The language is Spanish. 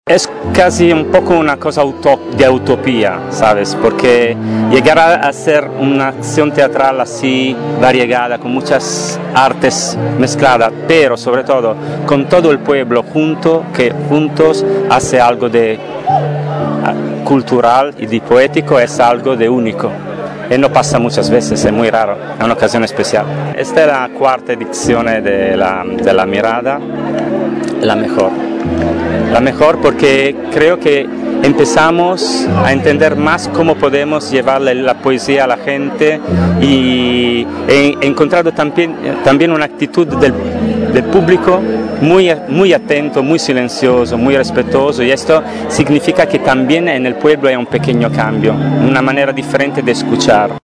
Es casi un poco una cosa de utopía, ¿sabes? Porque llegar a hacer una acción teatral así variegada, con muchas artes mezcladas, pero sobre todo con todo el pueblo que juntos hace algo de cultural y de poético, es algo de único. Y no pasa muchas veces, es muy raro, es una ocasión especial. Esta es la cuarta edición de la Mirada, la mejor. La mejor porque creo que empezamos a entender más cómo podemos llevarle la poesía a la gente y he encontrado también una actitud del público muy atento, muy silencioso, muy respetuoso, y esto significa que también en el pueblo hay un pequeño cambio, una manera diferente de escuchar.